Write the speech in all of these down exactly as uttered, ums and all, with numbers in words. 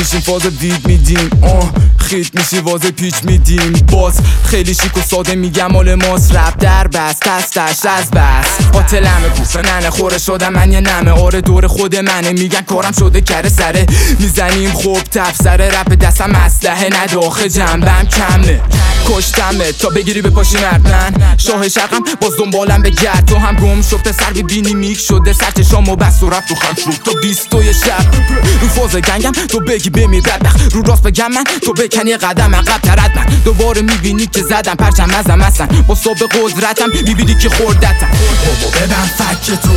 میشیم فاز وید میدیم آه خیت میشی وازه پیچ میدیم باز خیلی شیک و ساده میگم مال ماست رب در بست تستش از بس قاتلمه کوفه ننه خوره شدم من یه نمه آره دور خود منه میگن کارم شده کره سره میزنیم خوب تفسره رپ دستم اسلحه نداخه جنبم کمه کشتمه تا بگیری به پاشی مرد من شاه شرقم باز دنبالم بگرد تو هم گم شد پسر ببینی میک شده سرچ شام و بست و رفت و خم شد تا بیست و یه شب رو فاز گنگم تو بگی بمیر بدبخت رو راست بگم من تو بکنی قدم عقب ترد من دوباره میبینی که زدم پرچم ازم هستن با صبح قدرتم میبینی که خوردتم بابا ببن فک تو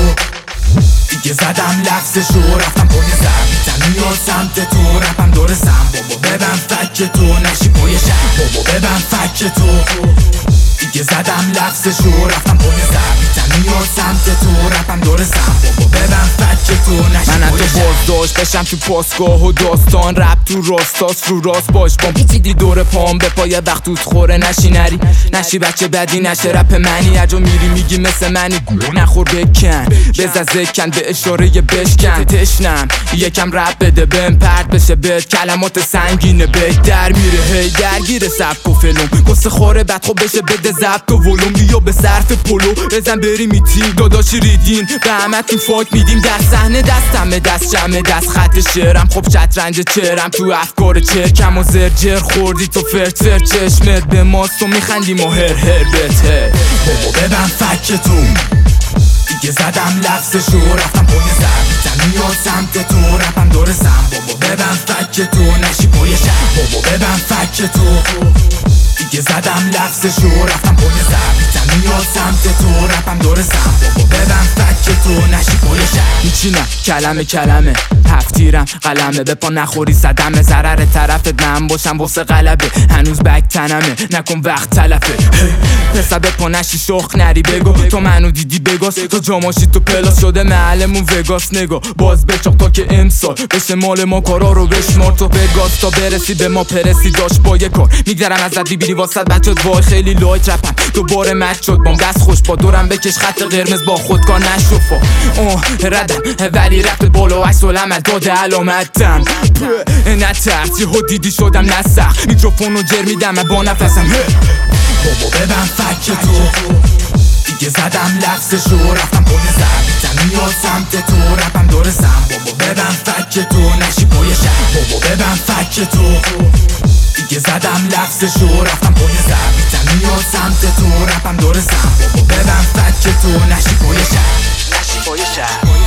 دیگه زدم لفظشو رفتم پای زمین میاد سمت تو رپم دور سم بابا ببن فک تو نشی پای شم بابا ببن فک تو دیگه زدم لفظشو رفتم پای زمین میاد سمت تو رپم دور سم بابا ببن فک تو نشی من پای تو بازداشت بشم تو پاسگاه و داستان رپ تو راستاست رو راست باش بام پیچیدی دور پام به پای وقت توت خوره نشی نری نشی بچه بدی نشه رپ منی اجا میری میگی مثل منی نخور بکن بزن زکن به اشاره بشکن تشنم یکم رپ بده بهم پرد بشه بهت کلمات سنگینه بهت در میره هی درگیر سبک و فلوم قصه خوره بد خب بشه بده ضبط و ولوم بیا به صرف پلو بزن بری میتین داداشی ریدین به همتون فاک میدیم در صحنه دستمه دست جمعه دست خط شعرم خب شطرنج چهرم تو افکار چرکم و زرجر خوردی تو فرت فرت چشمت به ماست و میخندیم و هر هر بت هر بابا ببن فکتون دیگه زدم لفظشو رفتم پای زمین میاد سمت تو رپم دور سم بابا ببن فک تو نشی پای شم بابا ببن فک تو دیگه زدم لفظشو رفتم پای زمین میاد سمت تو رپم دور سم بابا ببن فک تو نشی پای شم میچینم کلمه کلمه هفتیرم قلمه به پا نخوری صدمه ضرر طرفت من باشم واسه غلبه هنوز بک تنمه نکن وقت تلفه پسر به پا نشی شخ نری بگو تو منو دیدی بگاس تو جاماشی تو پلاس شده محلمون وگاس نگاه باز بچاق تا که امسال بشه مال ما کارا رو بشمار تو بگاس تا برسی به ما پرسی داشت با یه کار میگذرم ازت بیبیری واسط بچت وای خیلی لایت رپم دوباره مچ شد بام دست خوش با دورم بکش خط قرمز با خودکار نشوفا اوه ردم ولی رفت بالا عکس العمل داده علامتم نه ترسی ها دیدی شدم نسخ میکروفونو جر میدم با نفسم بابا ببن فک تو دیگه زدم لفظشو رفتم پای زمین میاد سمت تو رپم دور سم بابا ببن فک تو نشی پای شم بابا ببن فک تو دیگه زدم لفظشو رفتم پای زمین میاد سمت تو رپم دور سم بابا ببن فک تو نشی پای شم نشی پای شم